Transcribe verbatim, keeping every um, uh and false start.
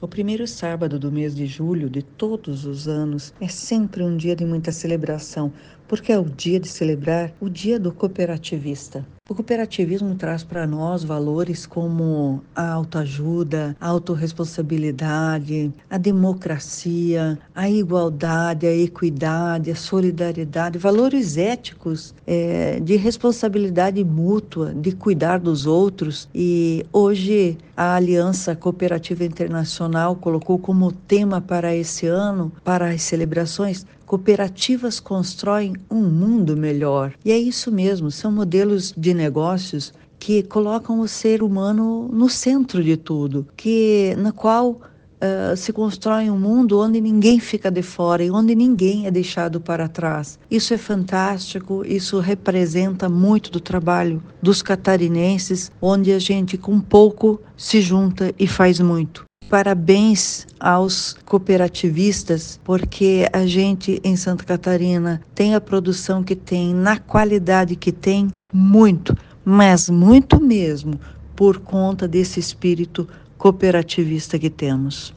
O primeiro sábado do mês de julho de todos os anos é sempre um dia de muita celebração, porque é o dia de celebrar o dia do cooperativista. O cooperativismo traz para nós valores como a autoajuda, a autorresponsabilidade, a democracia, a igualdade, a equidade, a solidariedade, valores éticos é, de responsabilidade mútua, de cuidar dos outros. E hoje a Aliança Cooperativa Internacional colocou como tema para esse ano, para as celebrações, cooperativas constroem um mundo melhor. E é isso mesmo, são modelos de negócios que colocam o ser humano no centro de tudo, que na qual uh, se constrói um mundo onde ninguém fica de fora e onde ninguém é deixado para trás. Isso é fantástico, isso representa muito do trabalho dos catarinenses, onde a gente com pouco se junta e faz muito. Parabéns aos cooperativistas, porque a gente em Santa Catarina tem a produção que tem, na qualidade que tem, muito, mas muito mesmo, por conta desse espírito cooperativista que temos.